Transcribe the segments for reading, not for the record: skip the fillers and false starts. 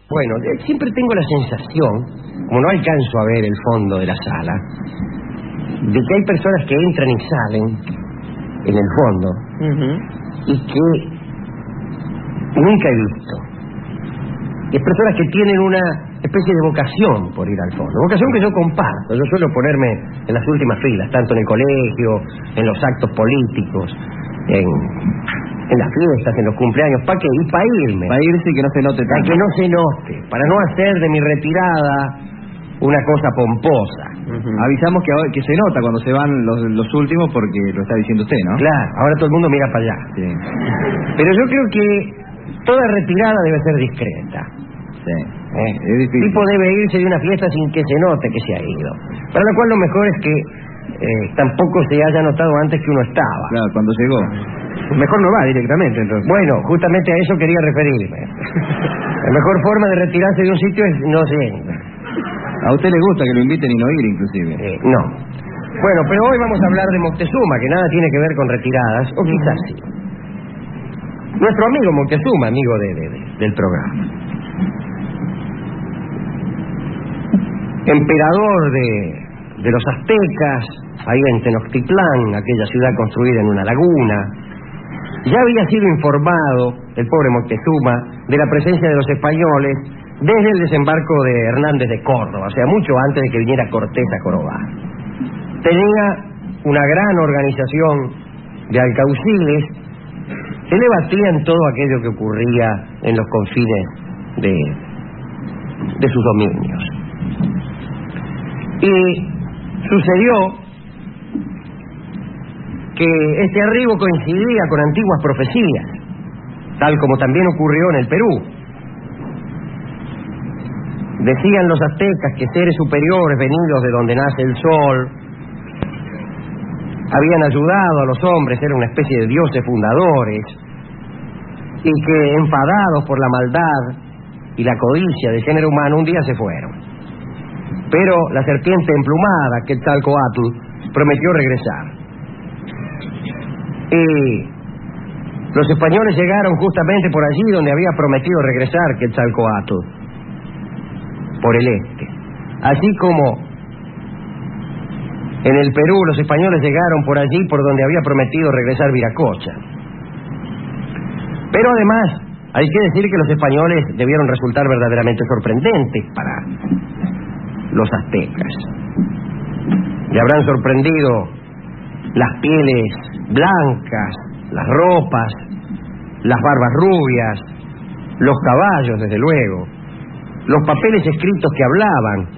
Bueno, siempre tengo la sensación, como no alcanzo a ver el fondo de la sala, de que hay personas que entran y salen en el fondo y que nunca he visto. Y personas que tienen una especie de vocación por ir al fondo. Vocación que yo comparto. Yo suelo ponerme en las últimas filas, tanto en el colegio, en los actos políticos, en las fiestas, en los cumpleaños. ¿Para qué? Y para irme. Para irse y que no se note tanto. Para que no se note. Para no hacer de mi retirada una cosa pomposa. Avisamos que se nota cuando se van los últimos porque lo está diciendo usted, ¿no? Claro, ahora todo el mundo mira para allá. Sí. Pero yo creo que toda retirada debe ser discreta. Sí. Es difícil. El tipo debe irse de una fiesta sin que se note que se ha ido. Para lo cual lo mejor es que tampoco se haya notado antes que uno estaba. Claro, cuando llegó. Mejor no va directamente, entonces. Bueno, justamente a eso quería referirme. La mejor forma de retirarse de un sitio es no sé. A usted le gusta que lo inviten y no ir, inclusive. No. Bueno, pero hoy vamos a hablar de Moctezuma, que nada tiene que ver con retiradas, o quizás sí. Nuestro amigo Moctezuma, amigo del programa. Emperador de los aztecas, ahí en Tenochtitlán, aquella ciudad construida en una laguna. Ya había sido informado el pobre Moctezuma de la presencia de los españoles desde el desembarco de Hernández de Córdoba, o sea, mucho antes de que viniera Cortés a Corobar. Tenía una gran organización de alcauciles que le batían todo aquello que ocurría en los confines de sus dominios. Y sucedió que este arribo coincidía con antiguas profecías, tal como también ocurrió en el Perú. Decían los aztecas que seres superiores venidos de donde nace el sol habían ayudado a los hombres, eran una especie de dioses fundadores, y que enfadados por la maldad y la codicia del género humano un día se fueron. Pero la serpiente emplumada, Quetzalcóatl, prometió regresar. Y los españoles llegaron justamente por allí donde había prometido regresar Quetzalcóatl, por el este. Así como en el Perú los españoles llegaron por allí por donde había prometido regresar Viracocha. Pero además hay que decir que los españoles debieron resultar verdaderamente sorprendentes para los aztecas. Le habrán sorprendido las pieles blancas, las ropas, las barbas rubias, los caballos, desde luego, los papeles escritos que hablaban,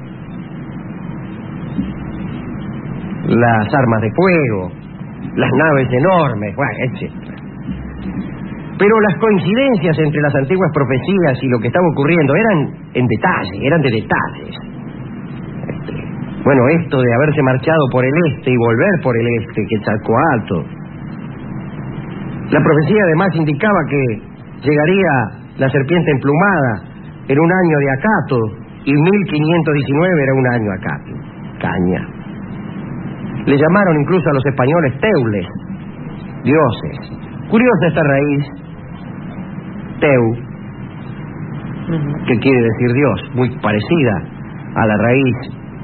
las armas de fuego, las naves enormes, bueno, etc. Pero las coincidencias entre las antiguas profecías y lo que estaba ocurriendo eran en detalle, eran de detalles. Bueno, esto de haberse marchado por el este y volver por el este, Quetzalcóatl. La profecía además indicaba que llegaría la serpiente emplumada en un año de acato, y 1519 era un año acato. Caña. Le llamaron incluso a los españoles teules, dioses. Curiosa esta raíz, teu, que quiere decir Dios, muy parecida a la raíz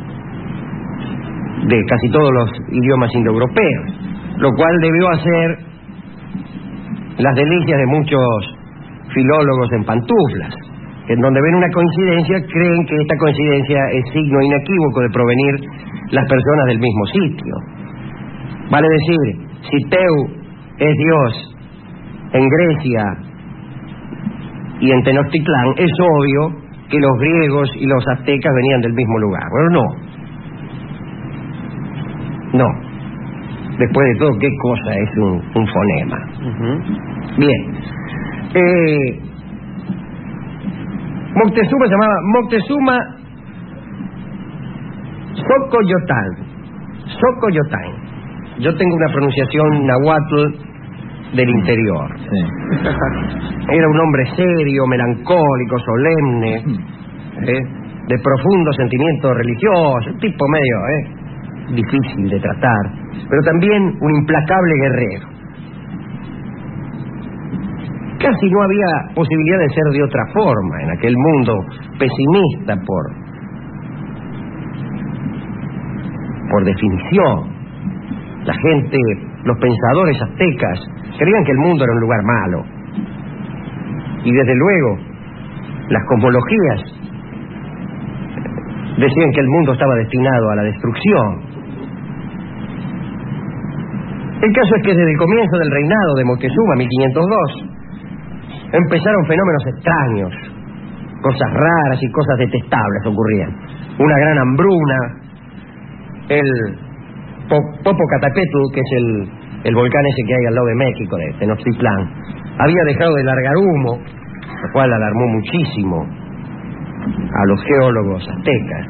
de casi todos los idiomas indoeuropeos, lo cual debió hacer las delicias de muchos filólogos en pantuflas, en donde ven una coincidencia, creen que esta coincidencia es signo inequívoco de provenir las personas del mismo sitio. Vale decir, si Teu es Dios en Grecia y en Tenochtitlán, es obvio que los griegos y los aztecas venían del mismo lugar. Bueno, no. Después de todo, ¿qué cosa es un fonema? Bien. Moctezuma se llamaba Moctezuma Xocoyotlán. Yo tengo una pronunciación nahuatl del interior. Sí. Era un hombre serio, melancólico, solemne, de profundo sentimiento religioso, un tipo medio difícil de tratar, pero también un implacable guerrero. Casi no había posibilidad de ser de otra forma en aquel mundo pesimista por definición. La gente, los pensadores aztecas, creían que el mundo era un lugar malo. Y desde luego, las cosmologías decían que el mundo estaba destinado a la destrucción. El caso es que desde el comienzo del reinado de Moctezuma, 1502, empezaron fenómenos extraños, cosas raras y cosas detestables ocurrían. Una gran hambruna, el Popocatépetl, que es el volcán ese que hay al lado de México, de Tenochtitlán, había dejado de largar humo, lo cual alarmó muchísimo a los geólogos aztecas.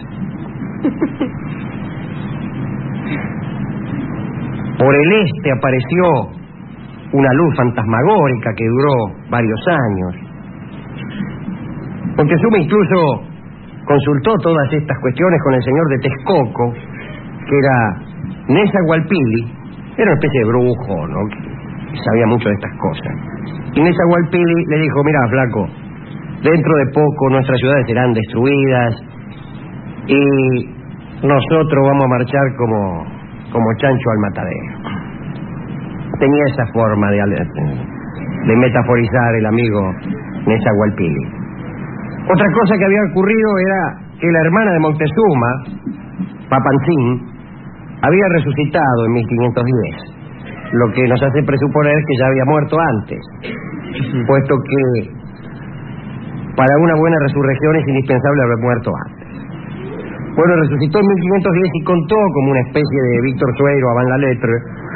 Por el este apareció una luz fantasmagórica que duró varios años. Moctezuma incluso consultó todas estas cuestiones con el señor de Texcoco, que era Nezahualpilli, era una especie de brujo, ¿no?, que sabía mucho de estas cosas. Y Nezahualpilli le dijo: mira, flaco, dentro de poco nuestras ciudades serán destruidas y nosotros vamos a marchar como chancho al matadero. Tenía esa forma de metaforizar el amigo Nezahualpilli. Otra cosa que había ocurrido era que la hermana de Moctezuma, Papantzin, había resucitado en 1510, lo que nos hace presuponer que ya había muerto antes, puesto que para una buena resurrección es indispensable haber muerto antes. Bueno, resucitó en 1510 y contó como una especie de Víctor Sueiro avant la lettre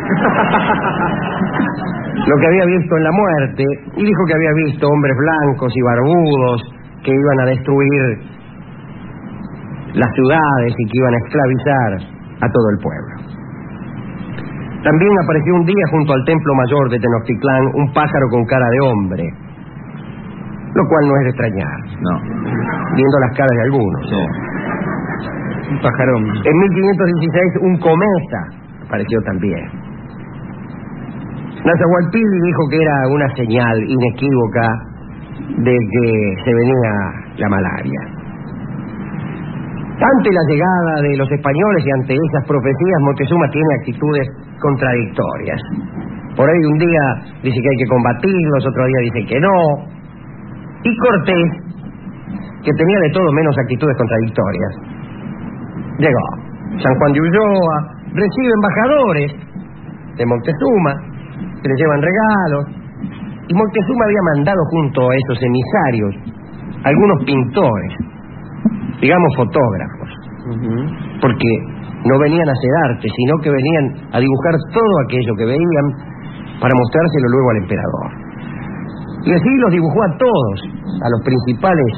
lo que había visto en la muerte, y dijo que había visto hombres blancos y barbudos que iban a destruir las ciudades y que iban a esclavizar a todo el pueblo. También apareció un día junto al templo mayor de Tenochtitlán un pájaro con cara de hombre, lo cual no es de extrañar, no, viendo las caras de algunos. Sí. Un pajarón. En 1516 un cometa apareció también. Nezahualpilli dijo que era una señal inequívoca de que se venía la malaria. Ante la llegada de los españoles y ante esas profecías, Moctezuma tiene actitudes contradictorias. Por ahí un día dice que hay que combatirlos, otro día dice que no. Y Cortés, que tenía de todo menos actitudes contradictorias, llegó. San Juan de Ulloa recibe embajadores de Moctezuma, que le llevan regalos, y Moctezuma había mandado junto a esos emisarios algunos pintores, digamos fotógrafos, porque no venían a hacer arte, sino que venían a dibujar todo aquello que veían para mostrárselo luego al emperador. Y así los dibujó a todos, a los principales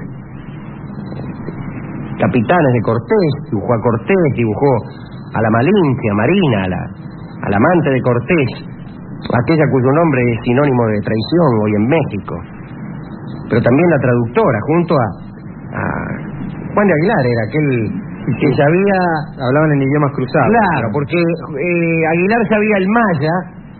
capitanes de Cortés, dibujó a Cortés, dibujó a la Malinche, a Marina, a la amante de Cortés, aquella cuyo nombre es sinónimo de traición hoy en México, pero también la traductora, junto a Juan de Aguilar, era aquel que sabía... Hablaban en idiomas cruzados. Claro, porque Aguilar sabía el maya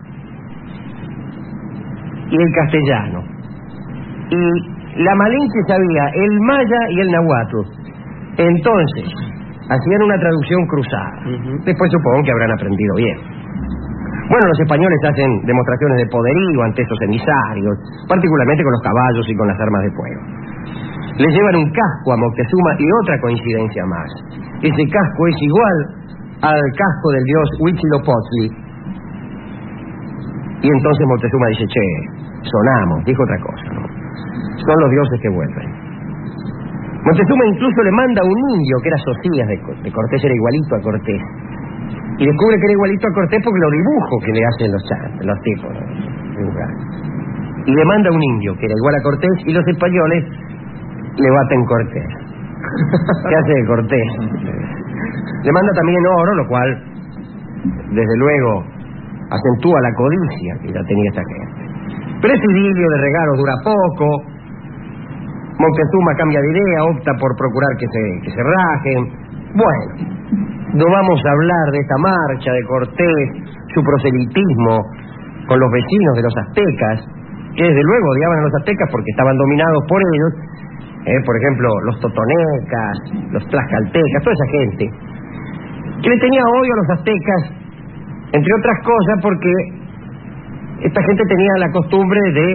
y el castellano, y la Malinche sabía el maya y el nahuatl. Entonces hacían una traducción cruzada. Después supongo que habrán aprendido bien. Bueno, los españoles hacen demostraciones de poderío ante esos emisarios, particularmente con los caballos y con las armas de fuego. Le llevan un casco a Moctezuma, y otra coincidencia más: ese casco es igual al casco del dios Huitzilopochtli. Y entonces Moctezuma dice: che, sonamos. Dijo otra cosa, ¿no? Son los dioses que vuelven. Moctezuma incluso le manda a un indio que era Socias de Cortés, era igualito a Cortés, y descubre que era igualito a Cortés porque los dibujos que le hacen los tipos, ¿no?, dibujar. Y le manda a un indio que era igual a Cortés, y los españoles le baten Cortés. ¿Qué hace de Cortés? Le manda también oro, lo cual desde luego acentúa la codicia que ya tenía esta gente. Pero ese idilio de regalos dura poco. Moctezuma cambia de idea, opta por procurar que se rajen. Bueno, no vamos a hablar de esta marcha de Cortés, su proselitismo con los vecinos de los aztecas, que desde luego odiaban a los aztecas porque estaban dominados por ellos, por ejemplo, los totonecas, los tlaxcaltecas, toda esa gente, que le tenía odio a los aztecas, entre otras cosas porque esta gente tenía la costumbre de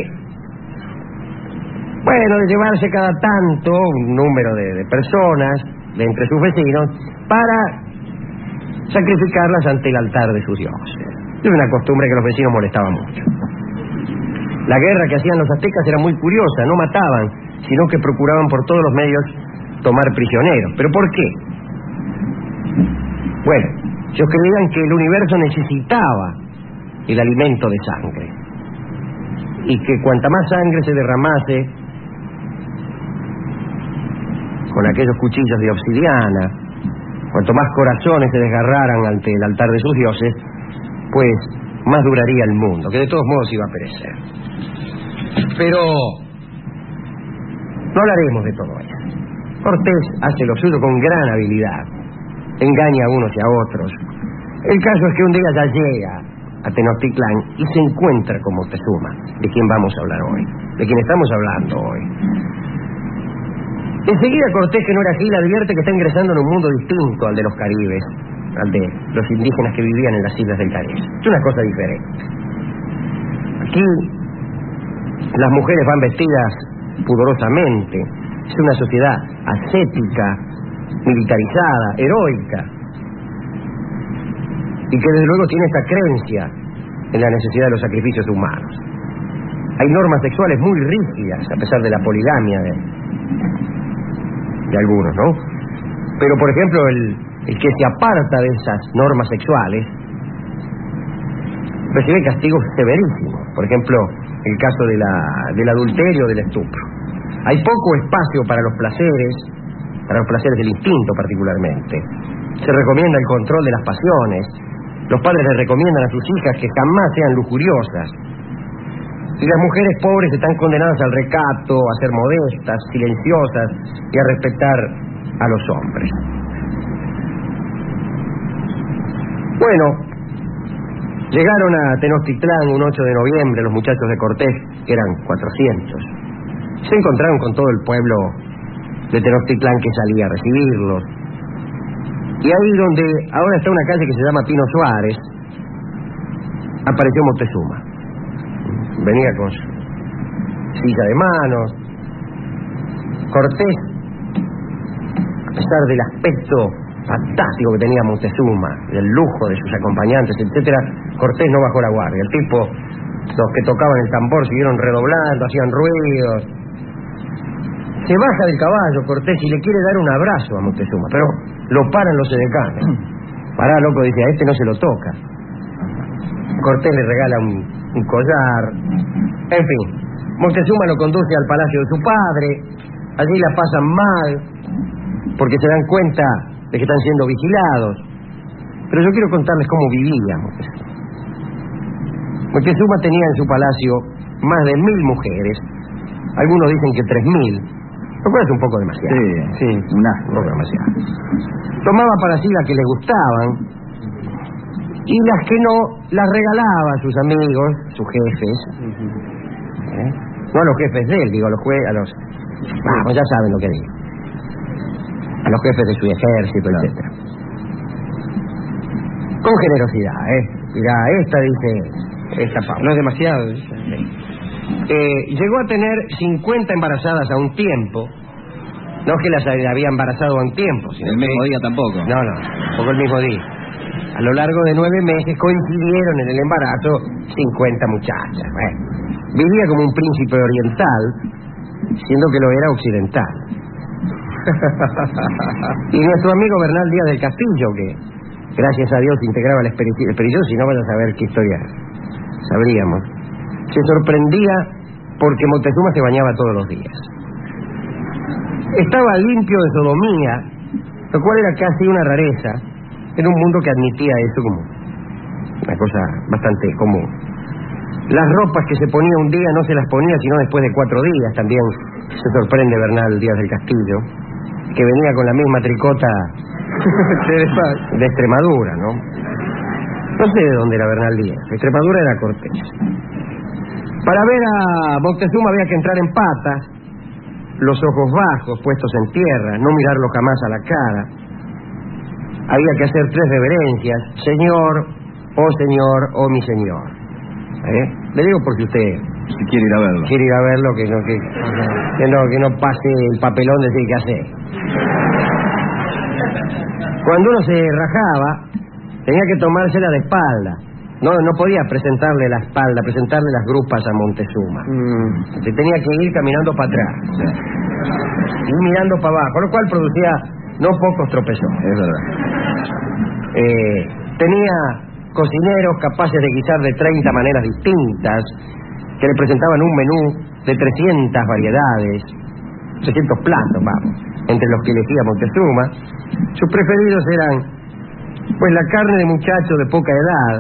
llevarse cada tanto un número de personas de entre sus vecinos para sacrificarlas ante el altar de sus dioses. Es una costumbre que los vecinos molestaban mucho. La guerra que hacían los aztecas era muy curiosa, no mataban, sino que procuraban por todos los medios tomar prisioneros. ¿Pero por qué? Bueno, ellos creían que el universo necesitaba el alimento de sangre, y que cuanta más sangre se derramase con aquellos cuchillos de obsidiana, cuanto más corazones se desgarraran ante el altar de sus dioses, pues más duraría el mundo, que de todos modos iba a perecer. Pero no hablaremos de todo eso. Cortés hace lo suyo con gran habilidad, engaña a unos y a otros. El caso es que un día ya llega a Tenochtitlán y se encuentra con Moctezuma, de quien vamos a hablar hoy, de quien estamos hablando hoy. Enseguida Cortés, que no era gil, advierte que está ingresando en un mundo distinto al de los caribes, al de los indígenas que vivían en las islas del Caribe. Es una cosa diferente. Aquí las mujeres van vestidas pudorosamente. Es una sociedad ascética, militarizada, heroica, y que desde luego tiene esta creencia en la necesidad de los sacrificios humanos. Hay normas sexuales muy rígidas, a pesar de la poligamia de algunos, ¿no? Pero, por ejemplo, el que se aparta de esas normas sexuales recibe castigos severísimos. Por ejemplo, el caso del adulterio, del estupro. Hay poco espacio para los placeres del instinto particularmente. Se recomienda el control de las pasiones. Los padres les recomiendan a sus hijas que jamás sean lujuriosas. Y las mujeres pobres están condenadas al recato, a ser modestas, silenciosas y a respetar a los hombres. Bueno, llegaron a Tenochtitlán un 8 de noviembre los muchachos de Cortés, que eran 400. Se encontraron con todo el pueblo de Tenochtitlán que salía a recibirlos. Y ahí donde ahora está una calle que se llama Pino Suárez, apareció Moctezuma. Venía con su silla de manos. Cortés, a pesar del aspecto fantástico que tenía Moctezuma, del lujo de sus acompañantes, etcétera, Cortés no bajó la guardia. El tipo, los que tocaban el tambor siguieron redoblando, hacían ruidos. Se baja del caballo Cortés y le quiere dar un abrazo a Moctezuma, pero lo paran los edecanes. Pará, loco, dice, a este no se lo toca. Cortés le regala un collar. En fin, Moctezuma lo conduce al palacio de su padre. Allí la pasan mal porque se dan cuenta de que están siendo vigilados. Pero yo quiero contarles cómo vivía Moctezuma. Moctezuma tenía en su palacio más de 1000 mujeres. Algunos dicen que 3000. Lo cual es un poco demasiado. Sí, un poco demasiado. Tomaba para sí las que le gustaban y las que no las regalaba a sus amigos, sus jefes. No a los jefes de él, digo, a los vamos, ya saben lo que digo. A los jefes de su ejército, claro, etcétera. Con generosidad, Mirá, esta dice, esta Paula. No es demasiado. Llegó a tener 50 embarazadas a un tiempo. No es que las había embarazado a un tiempo, sino el mismo día tampoco. No, tampoco el mismo día. A lo largo de 9 meses coincidieron en el embarazo 50 muchachas. Bueno, vivía como un príncipe oriental, siendo que lo era occidental. Y nuestro amigo Bernal Díaz del Castillo, que gracias a Dios integraba la expedición, si no vaya a saber qué historia sabríamos, se sorprendía porque Moctezuma se bañaba todos los días. Estaba limpio de sodomía, lo cual era casi una rareza en un mundo que admitía eso como una cosa bastante común. Las ropas que se ponía un día no se las ponía sino después de 4 días. También se sorprende Bernal Díaz del Castillo, que venía con la misma tricota de Extremadura, ¿no? No sé de dónde era Bernal Díaz. Extremadura era Cortés. Para ver a Moctezuma había que entrar en patas, los ojos bajos, puestos en tierra, no mirarlo jamás a la cara. Había que hacer 3 reverencias: señor, oh mi señor. Le digo porque usted... Si quiere ir a verlo. Quiere ir a verlo, que no pase el papelón de decir qué hacer. Cuando uno se rajaba, tenía que tomársela de espalda. No podía presentarle la espalda, presentarle las grupas a Montezuma. Se tenía que ir caminando para atrás. Y mirando para abajo, lo cual producía no pocos tropezones. Es verdad. Tenía cocineros capaces de guisar de 30 maneras distintas, que le presentaban un menú de 300 variedades, 300 platos, vamos, entre los que elegía Montezuma. Sus preferidos eran, pues, la carne de muchacho de poca edad.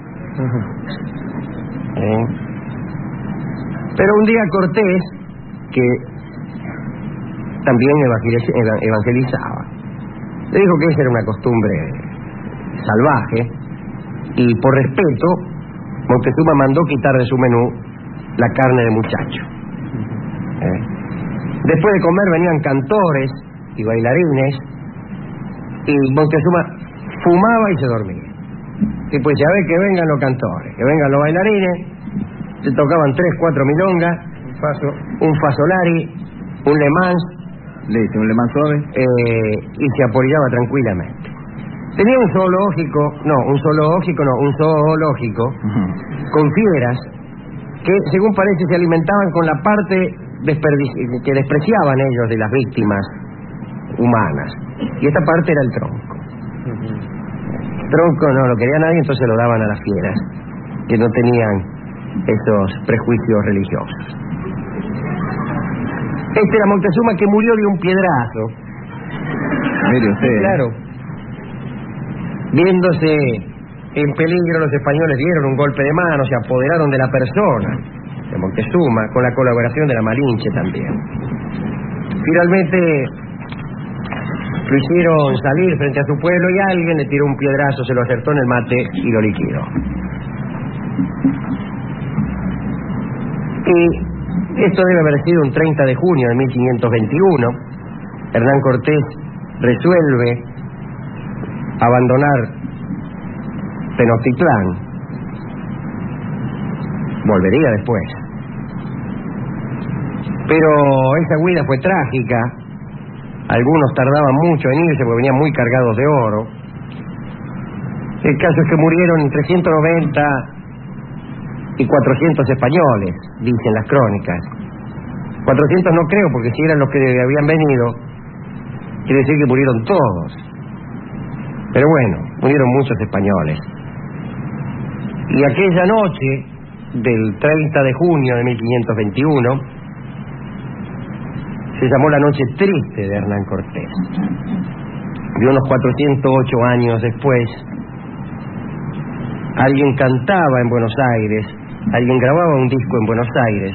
Pero un día Cortés, que también evangelizaba, le dijo que esa era una costumbre salvaje, y por respeto Montezuma mandó quitar de su menú la carne de muchacho. Después de comer venían cantores y bailarines, y Montezuma fumaba y se dormía. Y pues ya ve que vengan los cantores, que vengan los bailarines, se tocaban 3, 4 milongas, un fasolari, un Le Mans, le dice un Le Mans suave, y se apolillaba tranquilamente. Tenía un zoológico con fieras que, según parece, se alimentaban con la parte que despreciaban ellos de las víctimas humanas, y esta parte era el tronco. El tronco no lo quería nadie, entonces lo daban a las fieras, que no tenían esos prejuicios religiosos. Este era Moctezuma, que murió de un piedrazo. Mire usted. Claro. Viéndose en peligro, los españoles dieron un golpe de mano, se apoderaron de la persona de Moctezuma, con la colaboración de la Malinche también. Finalmente lo hicieron salir frente a su pueblo y alguien le tiró un piedrazo, se lo acertó en el mate y lo liquidó. Y esto debe haber sido un 30 de junio de 1521. Hernán Cortés resuelve abandonar Tenochtitlán. Volvería después. Pero esa huida fue trágica. Algunos tardaban mucho en irse porque venían muy cargados de oro. El caso es que murieron entre 190 y 400 españoles, dicen las crónicas. 400 no creo, porque si eran los que habían venido, quiere decir que murieron todos. Pero bueno, murieron muchos españoles. Y aquella noche del 30 de junio de 1521 se llamó la noche triste de Hernán Cortés. Y unos 408 años después, alguien cantaba en Buenos Aires, alguien grababa un disco en Buenos Aires,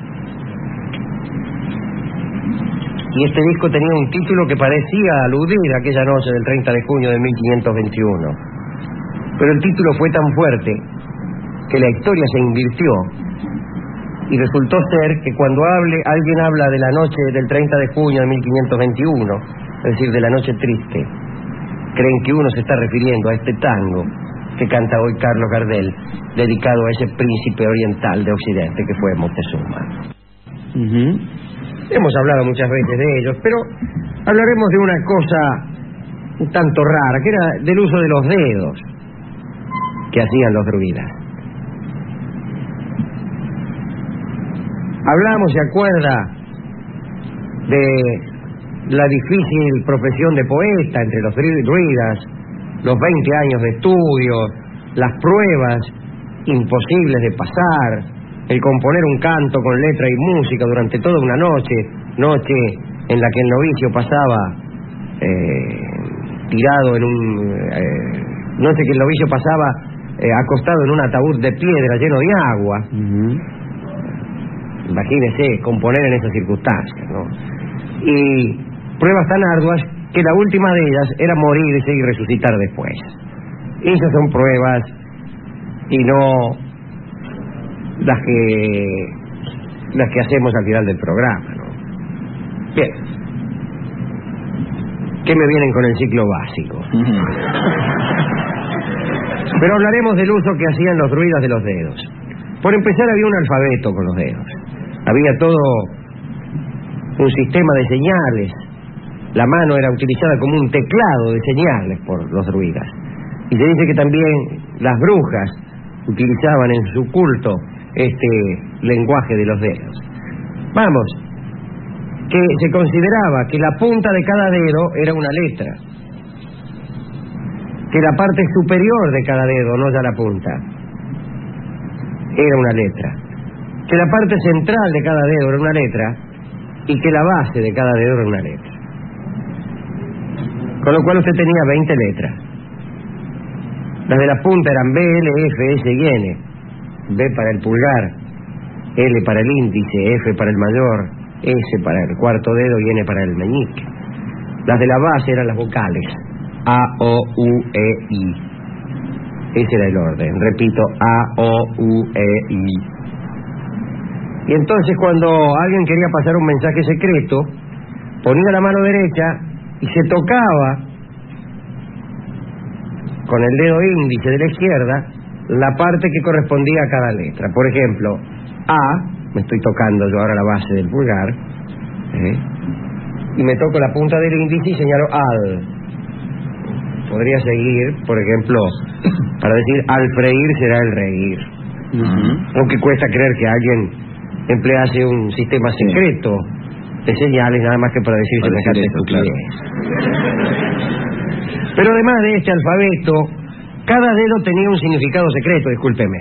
y este disco tenía un título que parecía aludir a aquella noche del 30 de junio de 1521. Pero el título fue tan fuerte que la historia se invirtió, y resultó ser que cuando alguien habla de la noche del 30 de junio de 1521, es decir, de la noche triste, creen que uno se está refiriendo a este tango que canta hoy Carlos Gardel, dedicado a ese príncipe oriental de Occidente que fue Moctezuma. Hemos hablado muchas veces de ellos, pero hablaremos de una cosa un tanto rara, que era del uso de los dedos que hacían los druidas. Hablamos, ¿se acuerda?, de la difícil profesión de poeta entre los druidas, los 20 años de estudio, las pruebas imposibles de pasar, el componer un canto con letra y música durante toda una noche en la que el novicio pasaba tirado en noche que el novicio pasaba acostado en un ataúd de piedra lleno de agua. Imagínese componer en esas circunstancias, ¿no? Y pruebas tan arduas que la última de ellas era morirse y resucitar después. Esas son pruebas y no las que hacemos al final del programa, ¿no? Bien. ¿Qué me vienen con el ciclo básico? Pero hablaremos del uso que hacían los druidas de los dedos. Por empezar, había un alfabeto con los dedos. Había todo un sistema de señales. La mano era utilizada como un teclado de señales por los druidas. Y se dice que también las brujas utilizaban en su culto este lenguaje de los dedos. Vamos, que se consideraba que la punta de cada dedo era una letra, que la parte superior de cada dedo, no ya la punta, era una letra, que la parte central de cada dedo era una letra y que la base de cada dedo era una letra. Con lo cual usted tenía 20 letras. Las de la punta eran B, L, F, S y N. B para el pulgar, L para el índice, F para el mayor, S para el cuarto dedo y N para el meñique. Las de la base eran las vocales, A, O, U, E, I. Ese era el orden. Repito, A, O, U, E, I. Y entonces cuando alguien quería pasar un mensaje secreto, ponía la mano derecha y se tocaba con el dedo índice de la izquierda la parte que correspondía a cada letra. Por ejemplo, A, me estoy tocando yo ahora la base del pulgar, y me toco la punta del índice y señalo al. Podría seguir, por ejemplo, para decir al freír será el reír. Aunque cuesta creer que alguien emplease un sistema secreto de señales nada más que para decir semejante estupidez. Pero además de este alfabeto, cada dedo tenía un significado secreto, discúlpeme.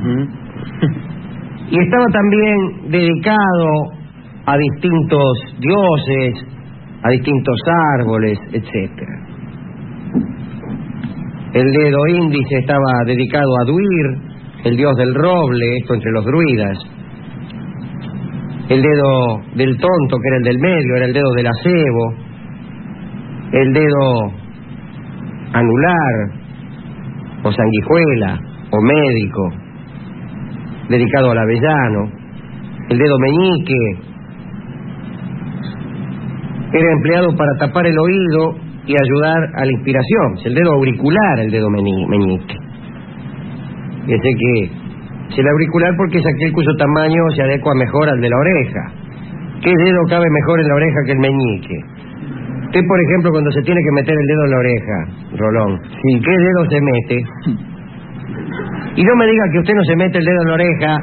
Y estaba también dedicado a distintos dioses, a distintos árboles, etcétera. El dedo índice estaba dedicado a Duir, el dios del roble, esto entre los druidas. El dedo del tonto, que era el del medio, era el dedo del acebo. El dedo anular, o sanguijuela, o médico, dedicado al avellano. El dedo meñique era empleado para tapar el oído y ayudar a la inspiración. Es el dedo auricular, el dedo meñique. Ese que es el auricular porque es aquel cuyo tamaño se adecua mejor al de la oreja. ¿Qué dedo cabe mejor en la oreja que el meñique? Usted, por ejemplo, cuando se tiene que meter el dedo en la oreja, Rolón, ¿sin qué dedo se mete? Y no me diga que usted no se mete el dedo en la oreja.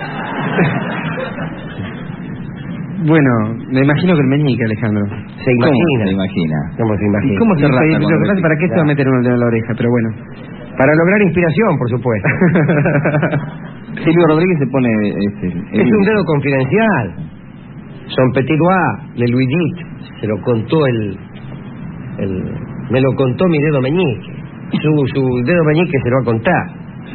Bueno, me imagino que el meñique, Alejandro. Se imagina. ¿Cómo se imagina? ¿Cómo se imagina? ¿Y cómo se rasca? ¿Para qué se va a meter uno el dedo en la oreja? Pero bueno. Para lograr inspiración, por supuesto. Silvio Rodríguez se pone... es un dedo confidencial. Son Petit Doigt, Le Luigit. Se lo contó me lo contó mi dedo meñique. Su dedo meñique se lo va a contar.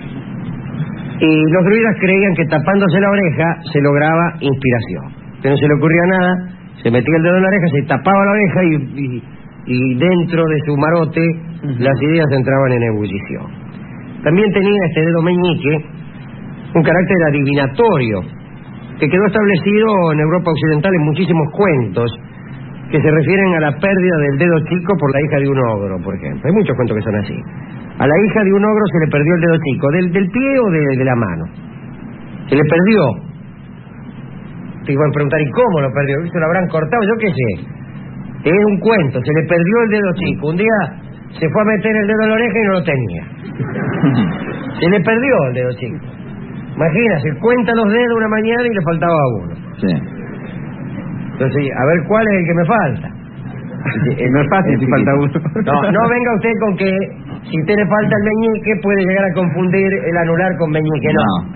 Y los druidas creían que tapándose la oreja se lograba inspiración. Que no se le ocurría nada, se metía el dedo en la oreja, se tapaba la oreja y dentro de su marote las ideas entraban en ebullición. También tenía este dedo meñique un carácter adivinatorio que quedó establecido en Europa Occidental en muchísimos cuentos que se refieren a la pérdida del dedo chico por la hija de un ogro, por ejemplo. Hay muchos cuentos que son así. A la hija de un ogro se le perdió el dedo chico, del pie o de la mano. Se le perdió. Te iban a preguntar, ¿y cómo lo perdió? ¿Se lo habrán cortado? Yo qué sé. Es un cuento, se le perdió el dedo chico. Un día se fue a meter el dedo en la oreja y no lo tenía. Se le perdió el dedo chico. Imagínate, cuenta los dedos una mañana y le faltaba uno. Sí. Entonces, a ver cuál es el que me falta. No es fácil si falta uno. No venga usted con que si usted le falta el meñique puede llegar a confundir el anular con meñique.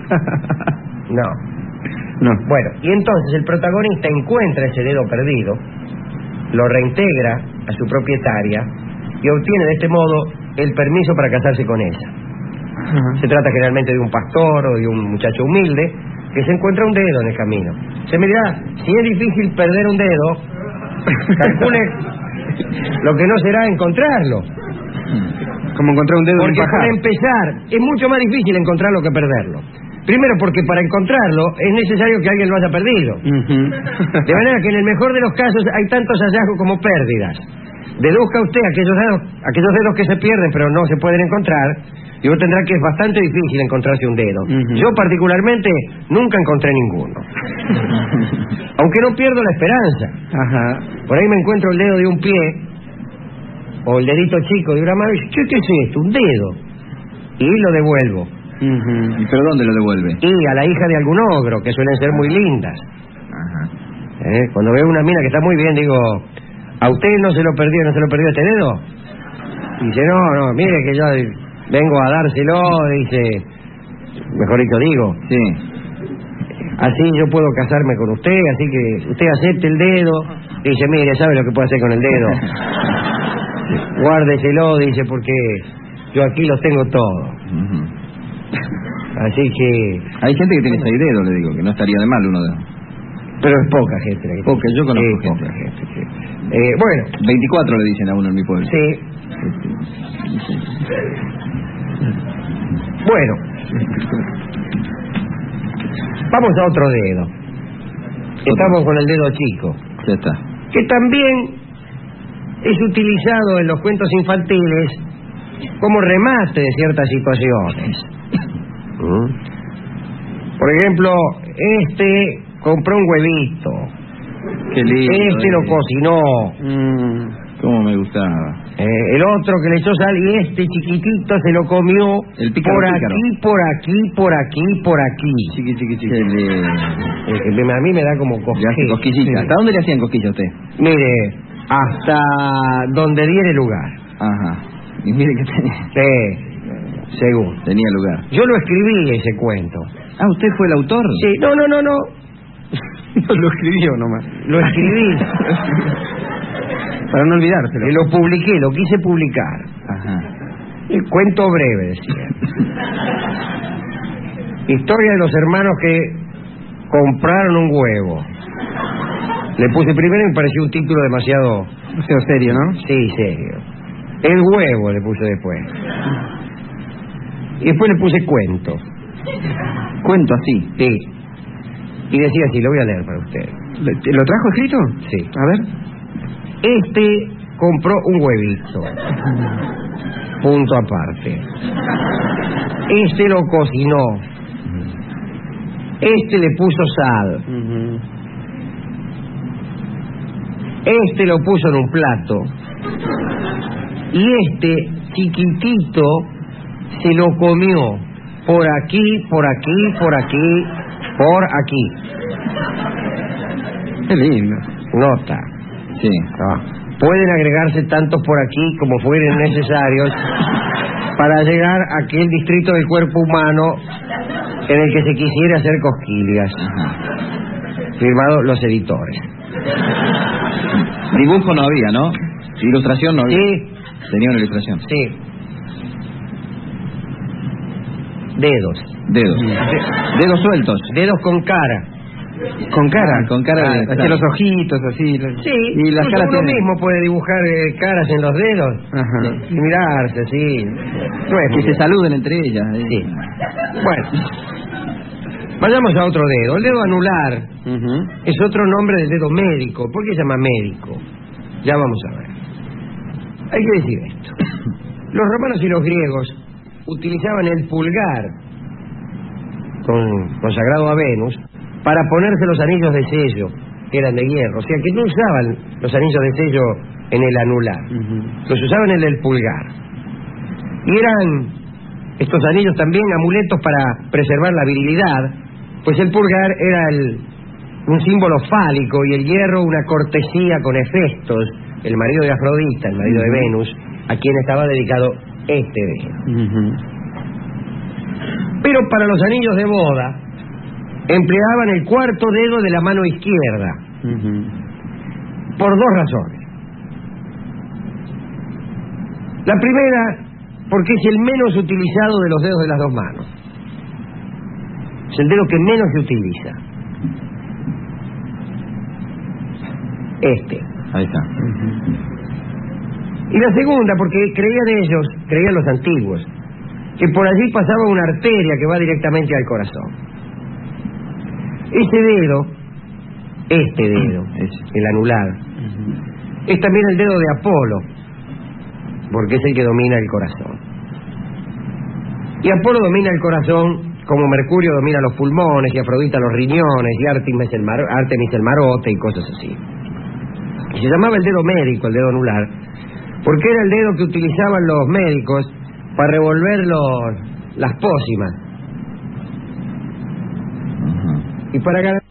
No. Bueno, y entonces el protagonista encuentra ese dedo perdido, lo reintegra a su propietaria y obtiene de este modo el permiso para casarse con ella. Se trata generalmente de un pastor o de un muchacho humilde que se encuentra un dedo en el camino. Se me dirá, si es difícil perder un dedo, calcule lo que no será encontrarlo. Como encontrar un dedo en un pajar. Porque para empezar, es mucho más difícil encontrarlo que perderlo. Primero porque para encontrarlo es necesario que alguien lo haya perdido. De manera que en el mejor de los casos hay tantos hallazgos como pérdidas. Deduzca usted aquellos dedos que se pierden pero no se pueden encontrar, y vos tendrá que es bastante difícil encontrarse un dedo. Yo particularmente nunca encontré ninguno. Aunque no pierdo la esperanza. Por ahí me encuentro el dedo de un pie o el dedito chico de una mano y digo, ¿qué es esto? Un dedo. Y lo devuelvo. ¿Y pero dónde lo devuelve? Y a la hija de algún ogro, que suelen ser muy lindas. Cuando veo una mina que está muy bien, digo, ¿a usted no se lo perdió este dedo? Y dice, no, mire que yo vengo a dárselo, dice, mejor dicho digo. Sí. Así yo puedo casarme con usted, así que usted acepte el dedo. Dice, mire, ¿sabe lo que puede hacer con el dedo? Guárdeselo, dice, porque yo aquí los tengo todos. Así que... Hay gente que tiene 6 dedos, le digo, que no estaría de mal uno de ellos. Pero es poca gente. Poca, yo conozco gente. Poca gente, sí. Bueno. 24 le dicen a uno en mi pueblo. Sí. Bueno. Vamos a otro dedo. Estamos con el dedo chico. Ya está. Que también es utilizado en los cuentos infantiles como remate de ciertas situaciones. Por ejemplo, compró un huevito. Qué lindo. Lo cocinó. Cómo me gustaba. El otro que le echó sal y chiquitito se lo comió. El pícaro, por aquí. Chiqui. Qué lindo. A mí me da como cosquillas. Sí. ¿Hasta dónde le hacían cosquillas a usted? Mire, hasta donde diere lugar. Ajá. Y mire que tenía. Sí, según. Tenía lugar. Yo lo escribí ese cuento. Ah, ¿usted fue el autor? Sí, no. No lo escribió nomás. Lo escribí. Para no olvidárselo. Y lo publiqué, lo quise publicar. Ajá. El cuento breve, decía. Historia de los hermanos que compraron un huevo. Le puse primero y me pareció un título demasiado serio, ¿no? Sí, serio. El huevo le puse después. Y después le puse cuento. ¿Cuento así? Sí. Y decía así, lo voy a leer para usted. ¿Lo trajo escrito? Sí. A ver. Compró un huevito. Punto aparte. Lo cocinó. Le puso sal. Lo puso en un plato. Y chiquitito se lo comió. Por aquí. Qué lindo. Nota. Sí. Pueden agregarse tantos por aquí como fueren necesarios para llegar a aquel distrito del cuerpo humano en el que se quisiera hacer cosquillas. Firmado los editores. Dibujo no había, ¿no? Ilustración no había. Sí. Tenía una ilustración. Sí. Dedos. Dedos sueltos. Dedos con cara. Con cara, hacia los ojitos, así. Sí, y las caras uno mismo puede dibujar caras en los dedos. Ajá. Y mirarse así. Que se saluden entre ellas. Sí. Bueno, vayamos a otro dedo. El dedo anular es otro nombre del dedo médico. ¿Por qué se llama médico? Ya vamos a ver. Hay que decir esto. Los romanos y los griegos utilizaban el pulgar consagrado a Venus para ponerse los anillos de sello, que eran de hierro. O sea, que no usaban los anillos de sello en el anular. Los usaban en el pulgar. Y eran estos anillos también amuletos para preservar la virilidad, pues el pulgar era un símbolo fálico y el hierro una cortesía con Hefestos, el marido de Afrodita, el marido de Venus, a quien estaba dedicado este dedo. Pero para los anillos de boda empleaban el cuarto dedo de la mano izquierda. Por dos razones. La primera, porque es el menos utilizado de los dedos de las dos manos. Es el dedo que menos se utiliza. Ahí está. Y la segunda, porque creían los antiguos, que por allí pasaba una arteria que va directamente al corazón. Ese dedo, el anular, es también el dedo de Apolo, porque es el que domina el corazón. Y Apolo domina el corazón como Mercurio domina los pulmones, y Afrodita los riñones, y Artemis el marote y cosas así. Y se llamaba el dedo médico, el dedo anular, porque era el dedo que utilizaban los médicos para revolver las pócimas. Y para ganar